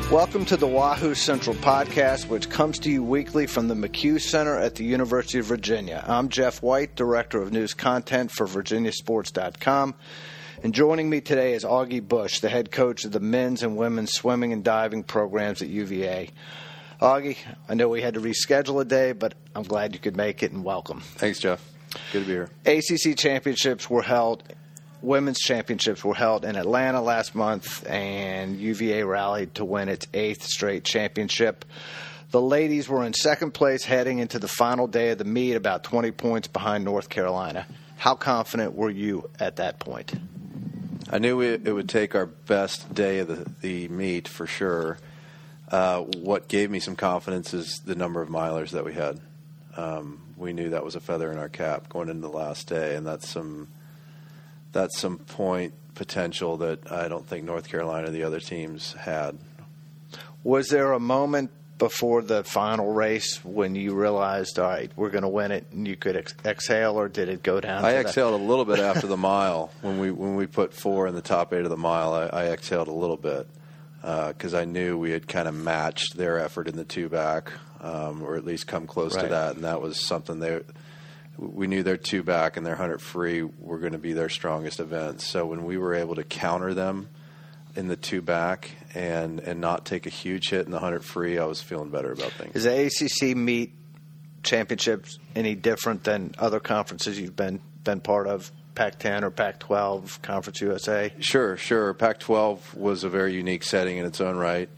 Welcome to the Wahoo Central Podcast, which comes to you weekly from the McHugh Center at the University of Virginia. I'm Jeff White, Director of News Content for VirginiaSports.com. And joining me today is Augie Busch, the head coach of the men's and women's swimming and diving programs at UVA. Augie, I know we had to reschedule a day, but I'm glad you could make it, and welcome. Thanks, Jeff. Good to be here. ACC championships were held. Women's championships were held in Atlanta last month, and UVA rallied to win its 8th straight championship. The ladies were in second place heading into the final day of the meet, about 20 points behind North Carolina. How confident were you at that point? I knew it would take our best day of the meet for sure. What gave me some confidence is the number of milers that we had. We knew that was a feather in our cap going into the last day, and that's some point potential that I don't think North Carolina or the other teams had. Was there a moment before the final race when you realized, all right, we're going to win it, and you could exhale, or did it go down? I exhaled a little bit after the mile. When we put 4 in the top 8 of the mile, I exhaled a little bit because I knew we had kind of matched their effort in the 2-back, or at least come close to that, and that was something we knew their 2-back and their 100 free were going to be their strongest events. So when we were able to counter them in the 2-back and not take a huge hit in the 100 free, I was feeling better about things. Is the ACC meet championships any different than other conferences you've been part of, Pac-10 or Pac-12, Conference USA? Sure. Pac-12 was a very unique setting in its own right.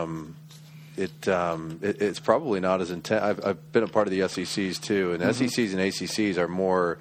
It's probably not as intense. I've been a part of the SECs too, and SECs and ACCs are more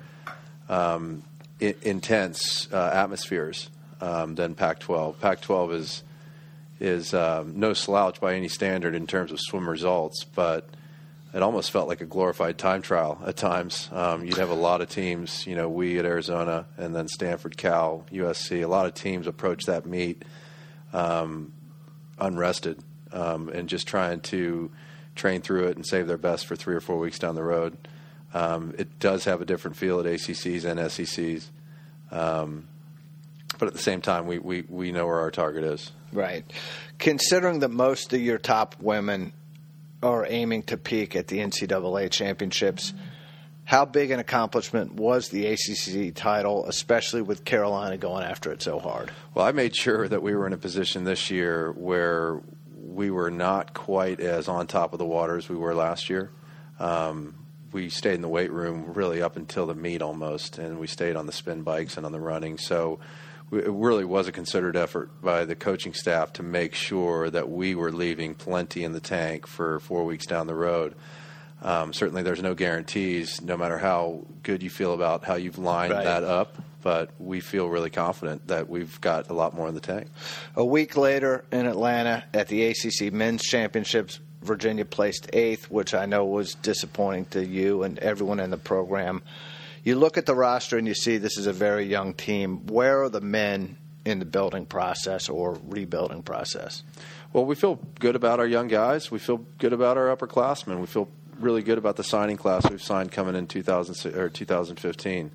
intense atmospheres than Pac-12. Pac-12 is no slouch by any standard in terms of swim results, but it almost felt like a glorified time trial at times. You'd have a lot of teams, we at Arizona, and then Stanford, Cal, USC. A lot of teams approach that meet unrested. And just trying to train through it and save their best for 3 or 4 weeks down the road. It does have a different feel at ACCs and SECs. But at the same time, we know where our target is. Right. Considering that most of your top women are aiming to peak at the NCAA championships, how big an accomplishment was the ACC title, especially with Carolina going after it so hard? Well, I made sure that we were in a position this year where we were not quite as on top of the water as we were last year. We stayed in the weight room really up until the meet almost, and we stayed on the spin bikes and on the running. So it really was a considered effort by the coaching staff to make sure that we were leaving plenty in the tank for 4 weeks down the road. Certainly there's no guarantees, no matter how good you feel about how you've lined that up. But we feel really confident that we've got a lot more in the tank. A week later in Atlanta at the ACC Men's Championships, Virginia placed 8th, which I know was disappointing to you and everyone in the program. You look at the roster and you see this is a very young team. Where are the men in the building process or rebuilding process? Well, we feel good about our young guys. We feel good about our upperclassmen. We feel really good about the signing class we've signed coming in 2015.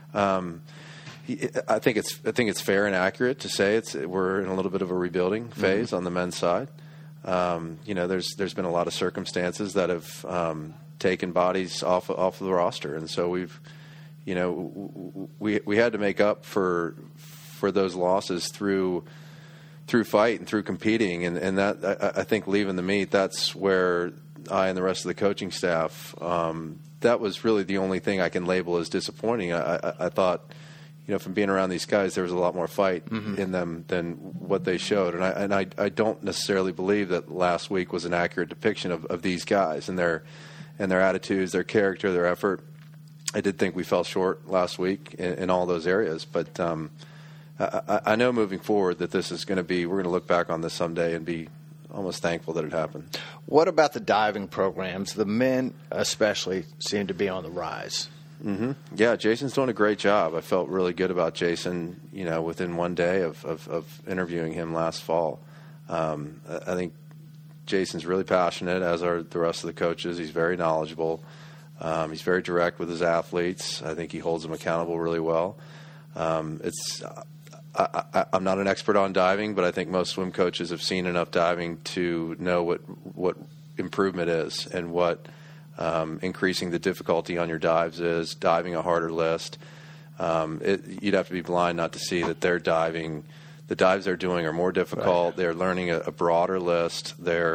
I think it's fair and accurate to say we're in a little bit of a rebuilding phase on the men's side. There's been a lot of circumstances that have taken bodies off of the roster, and so we had to make up for those losses through fight and through competing, and that I think leaving the meet, that's where I and the rest of the coaching staff, that was really the only thing I can label as disappointing. I thought, from being around these guys, there was a lot more fight in them than what they showed. And I don't necessarily believe that last week was an accurate depiction of these guys and their attitudes, their character, their effort. I did think we fell short last week in all those areas. But I know moving forward that this is going to be, we're going to look back on this someday and be almost thankful that it happened. What about the diving programs? The men especially seem to be on the rise. Yeah, Jason's doing a great job. I felt really good about Jason, within one day of interviewing him last fall. I think Jason's really passionate, as are the rest of the coaches. He's very knowledgeable. He's very direct with his athletes. I think he holds them accountable really well. I'm not an expert on diving, but I think most swim coaches have seen enough diving to know what improvement is and what increasing the difficulty on your dives is, diving a harder list. You'd have to be blind not to see that the dives they're doing are more difficult. Right. They're learning a broader list.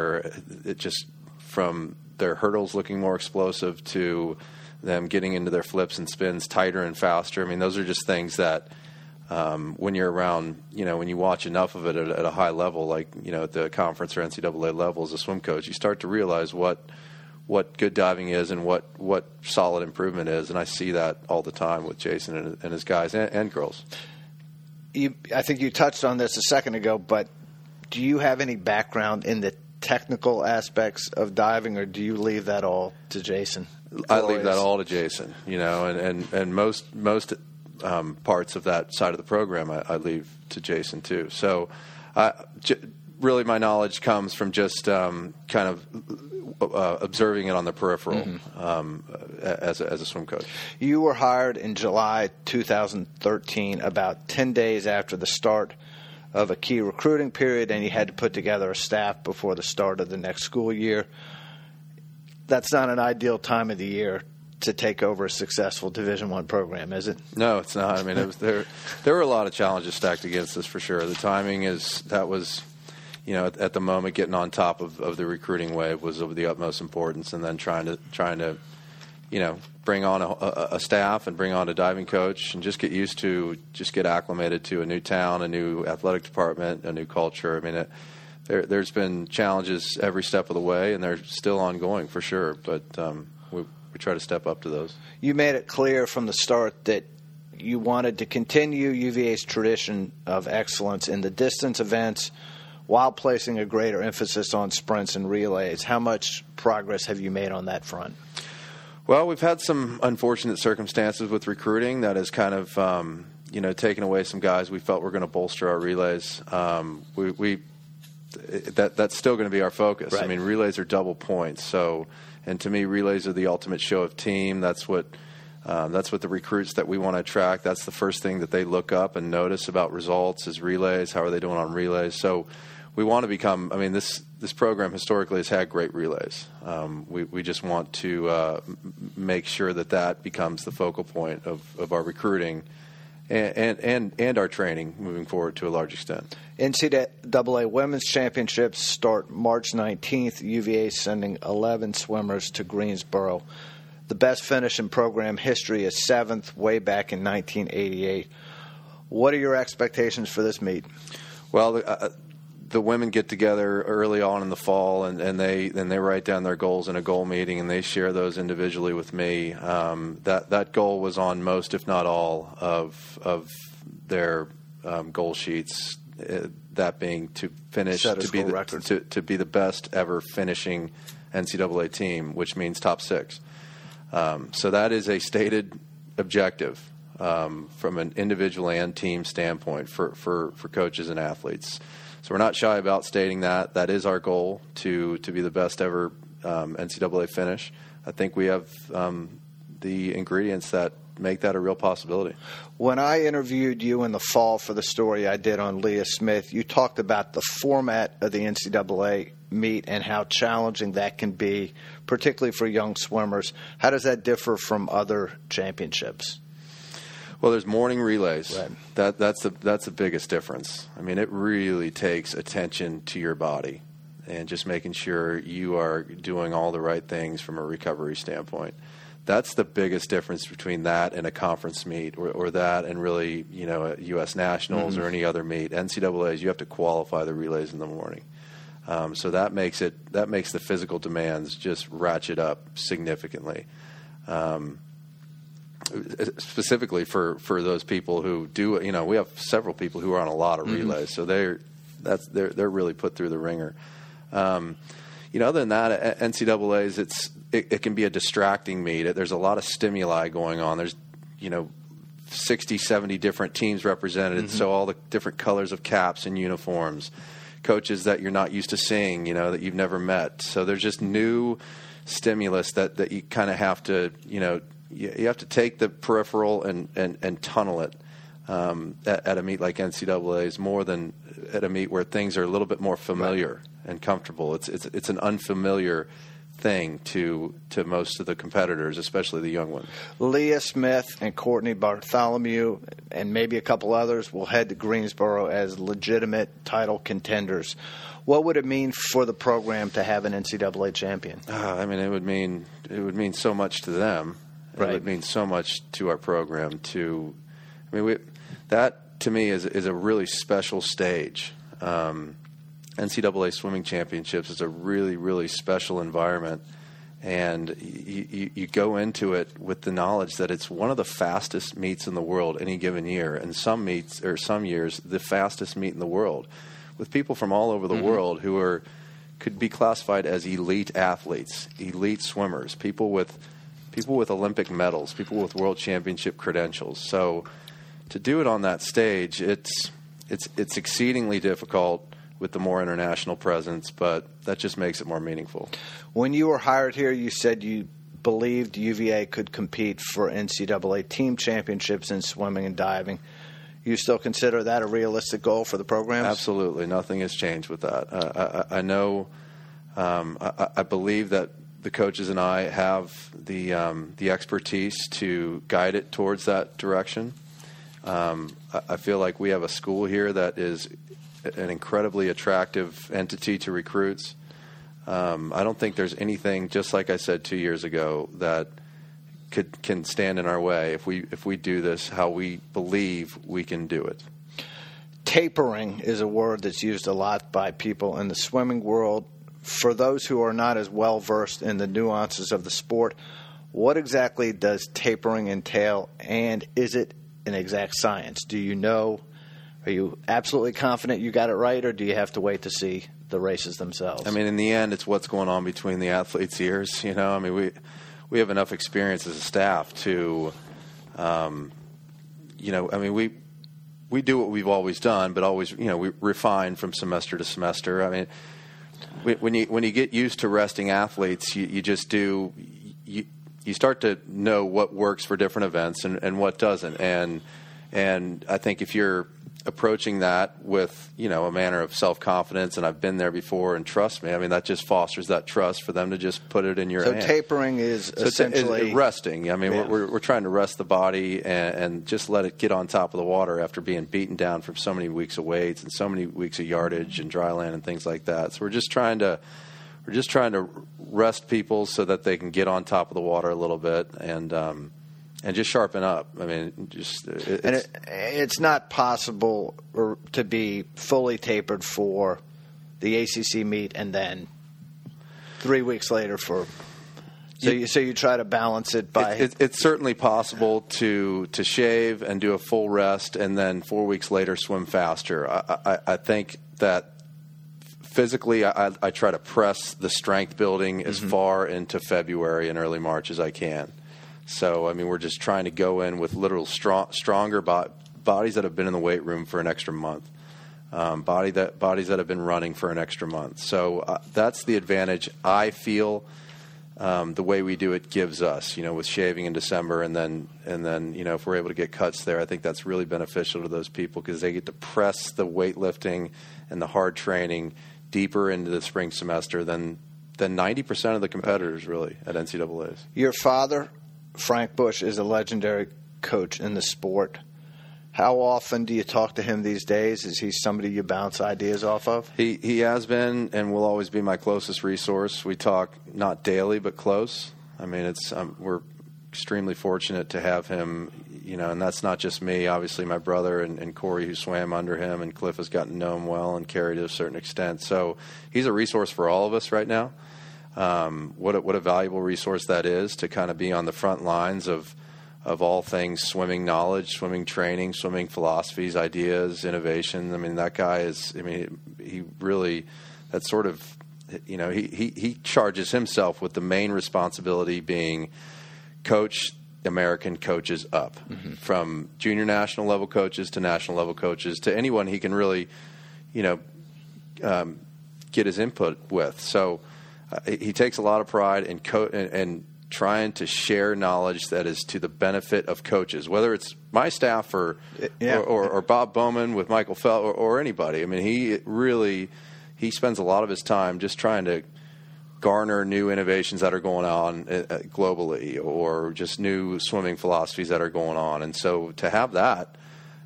From their hurdles looking more explosive to them getting into their flips and spins tighter and faster. I mean, those are just things that when you're around, when you watch enough of it at a high level, like, at the conference or NCAA level as a swim coach, you start to realize what good diving is and what solid improvement is. And I see that all the time with Jason and his guys and girls. I think you touched on this a second ago, but do you have any background in the technical aspects of diving, or do you leave that all to Jason? I leave that all to Jason, and most parts of that side of the program I leave to Jason too. So really my knowledge comes from just kind of observing it on the peripheral as a swim coach. You were hired in July 2013, about 10 days after the start of a key recruiting period, and you had to put together a staff before the start of the next school year. That's not an ideal time of the year to take over a successful Division I program, is it? No, it's not. I mean, there were a lot of challenges stacked against us for sure. The timing was at the moment getting on top of the recruiting wave was of the utmost importance, and then trying to bring on a staff and bring on a diving coach and just get acclimated to a new town, a new athletic department, a new culture. I mean, there's been challenges every step of the way, and they're still ongoing for sure. But we try to step up to those. You made it clear from the start that you wanted to continue UVA's tradition of excellence in the distance events while placing a greater emphasis on sprints and relays. How much progress have you made on that front? Well, we've had some unfortunate circumstances with recruiting that has kind of, taken away some guys we felt were going to bolster our relays. That's still going to be our focus. Right. I mean, relays are double points. And to me, relays are the ultimate show of team. That's what the recruits that we want to attract. That's the first thing that they look up and notice about results is relays. How are they doing on relays? So we want to become. I mean, this program historically has had great relays. We just want to make sure that becomes the focal point of our recruiting and our training moving forward to a large extent. NCAA Women's Championships start March 19th. UVA sending 11 swimmers to Greensboro. The best finish in program history is 7th, way back in 1988. What are your expectations for this meet? Well, the women get together early on in the fall, and they write down their goals in a goal meeting, and they share those individually with me. That goal was on most, if not all, of their goal sheets. That being to finish to be the best ever finishing NCAA team, which means top 6. So that is a stated objective from an individual and team standpoint for coaches and athletes. So we're not shy about stating that. That is our goal, to be the best ever NCAA finish. I think we have the ingredients that make that a real possibility. When I interviewed you in the fall for the story I did on Leah Smith, you talked about the format of the NCAA meet and how challenging that can be, particularly for young swimmers. How does that differ from other championships? Well, there's morning relays. Right. That's the biggest difference. I mean, it really takes attention to your body and just making sure you are doing all the right things from a recovery standpoint. That's the biggest difference between that and a conference meet, or that and really, a U.S. Nationals or any other meet. NCAAs, you have to qualify the relays in the morning. So that makes the physical demands just ratchet up significantly. Specifically for those people who do, we have several people who are on a lot of relays, so they're really put through the ringer. Other than that, NCAAs, it can be a distracting meet. There's a lot of stimuli going on. There's 60, 70 different teams represented, so all the different colors of caps and uniforms, coaches that you're not used to seeing, that you've never met. So there's just new stimulus that you kind of have to, you have to take the peripheral and tunnel it at a meet like NCAA's more than at a meet where things are a little bit more familiar and comfortable. It's an unfamiliar thing to most of the competitors, especially the young ones. Leah Smith and Courtney Bartholomew and maybe a couple others will head to Greensboro as legitimate title contenders. What would it mean for the program to have an NCAA champion? I mean, it would mean so much to them. Right. It would mean so much to our program. That to me is a really special stage. NCAA swimming championships is a really, really special environment, and you go into it with the knowledge that it's one of the fastest meets in the world any given year, and some years the fastest meet in the world, with people from all over the world who could be classified as elite athletes, elite swimmers, people with Olympic medals, people with world championship credentials. So to do it on that stage, it's exceedingly difficult with the more international presence, but that just makes it more meaningful. When you were hired here, you said you believed UVA could compete for NCAA team championships in swimming and diving. You still consider that a realistic goal for the program? Absolutely. Nothing has changed with that. I know, I believe that the coaches and I have the expertise to guide it towards that direction. I feel like we have a school here that is an incredibly attractive entity to recruits. I don't think there's anything, just like I said 2 years ago, that can stand in our way if we do this how we believe we can do it. Tapering is a word that's used a lot by people in the swimming world. For those who are not as well versed in the nuances of the sport, what exactly does tapering entail, and is it an exact science? Do you know? Are you absolutely confident you got it right, or do you have to wait to see the races themselves? I mean, in the end, it's what's going on between the athletes' ears. I mean, we have enough experience as a staff to, I mean, we do what we've always done, but always, we refine from semester to semester. I mean, when you get used to resting athletes, you just do. You start to know what works for different events and what doesn't, and I think if you're approaching that with, a manner of self-confidence, and I've been there before, and trust me, I mean, that just fosters that trust for them to just put it in your hand. So tapering is essentially resting. I mean, we're trying to rest the body and just let it get on top of the water after being beaten down from so many weeks of weights and so many weeks of yardage and dry land and things like that. So we're just trying to rest people so that they can get on top of the water a little bit and just sharpen up. I mean, it's not possible to be fully tapered for the ACC meet and then 3 weeks later for. So you try to balance it by. It's certainly possible to shave and do a full rest and then 4 weeks later swim faster. I think that physically I try to press the strength building as far into February and early March as I can. So, I mean, we're just trying to go in with literal stronger bodies that have been in the weight room for an extra month, bodies that have been running for an extra month. So that's the advantage I feel the way we do it gives us, with shaving in December and then if we're able to get cuts there, I think that's really beneficial to those people because they get to press the weightlifting and the hard training deeper into the spring semester than 90% of the competitors really at NCAAs. Your father, Frank Bush, is a legendary coach in the sport. How often do you talk to him these days? Is he somebody you bounce ideas off of? He has been and will always be my closest resource. We talk not daily but close. I mean, we're extremely fortunate to have him, and that's not just me. Obviously, my brother and Corey, who swam under him, and Cliff has gotten to know him well and Carrie to a certain extent. So he's a resource for all of us right now. What a valuable resource that is to kind of be on the front lines of all things swimming knowledge, swimming training, swimming philosophies, ideas, innovation. I mean, that guy he really, that's sort of, he charges himself with the main responsibility being coach American coaches up, from junior national level coaches to national level coaches to anyone he can really, get his input with. So he takes a lot of pride in trying to share knowledge that is to the benefit of coaches, whether it's my staff or Bob Bowman with Michael Felt or anybody. I mean, he spends a lot of his time just trying to garner new innovations that are going on globally, or just new swimming philosophies that are going on. And so to have that,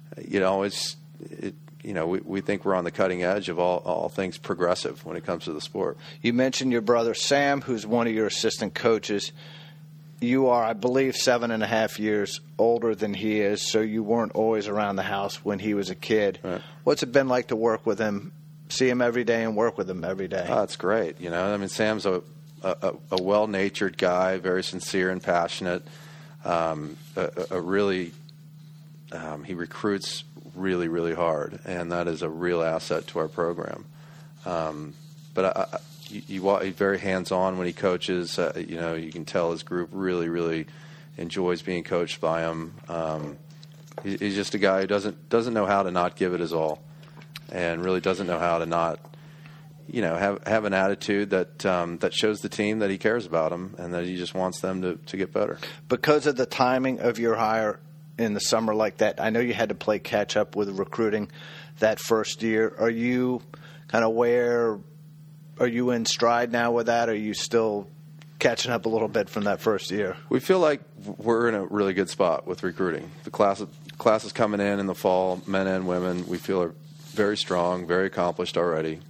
we think we're on the cutting edge of all things progressive when it comes to the sport. You mentioned your brother Sam, who's one of your assistant coaches. You are, I believe, 7.5 years older than he is, so you weren't always around the house when he was a kid. Right. What's it been like to work with him, see him every day and work with him every day? Oh, it's great. I mean, Sam's a well-natured guy, very sincere and passionate. He recruits really, really hard, and that is a real asset to our program. But he's very hands-on when he coaches. You can tell his group really, really enjoys being coached by him. He's just a guy who doesn't know how to not give it his all, and really doesn't know how to not, have an attitude that shows the team that he cares about them and that he just wants them to get better. Because of the timing of your hire in the summer like that, I know you had to play catch up with recruiting that first year. Are you kind of are you in stride now with that? Or are you still catching up a little bit from that first year? We feel like we're in a really good spot with recruiting. The classes coming in the fall, men and women, we feel are very strong, very accomplished already.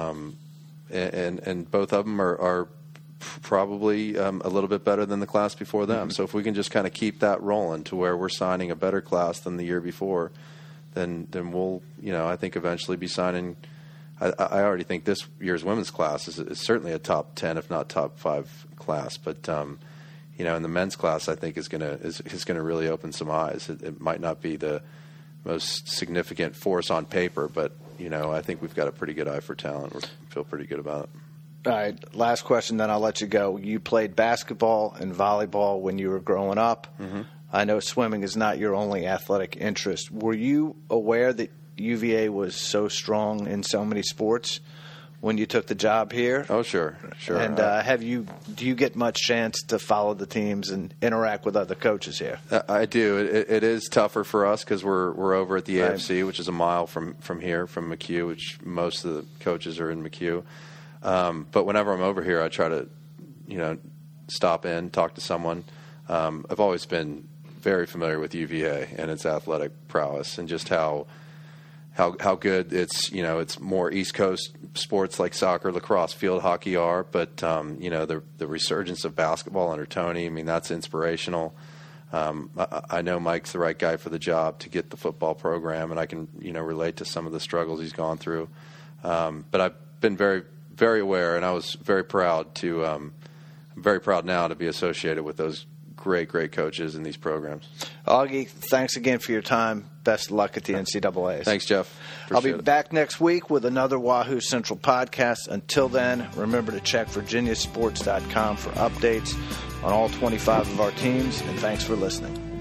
And both of them are probably a little bit better than the class before them. Mm-hmm. So if we can just kind of keep that rolling to where we're signing a better class than the year before, then we'll, I think eventually be signing. I already think this year's women's class is certainly a top 10, if not top 5 class. But in the men's class, I think is going to really open some eyes. It might not be the most significant force on paper, but I think we've got a pretty good eye for talent. We feel pretty good about it. All right, last question, then I'll let you go. You played basketball and volleyball when you were growing up. Mm-hmm. I know swimming is not your only athletic interest. Were you aware that UVA was so strong in so many sports when you took the job here? Oh, sure. And do you get much chance to follow the teams and interact with other coaches here? I do. It is tougher for us because we're over at the AFC, which is a mile from here, from McHugh, which most of the coaches are in McHugh. But whenever I'm over here, I try to, stop in, talk to someone. I've always been very familiar with UVA and its athletic prowess, and just how good it's more East Coast sports like soccer, lacrosse, field hockey are. But the resurgence of basketball under Tony, I mean, that's inspirational. I know Mike's the right guy for the job to get the football program, and I can relate to some of the struggles he's gone through. But I've been very, very aware, and I was very proud to. I'm very proud now to be associated with those great coaches in these programs. Augie, thanks again for your time. Best of luck at the NCAAs. Thanks, Jeff. I'll be back next week with another Wahoo Central podcast. Until then, remember to check VirginiaSports.com for updates on all 25 of our teams, and thanks for listening.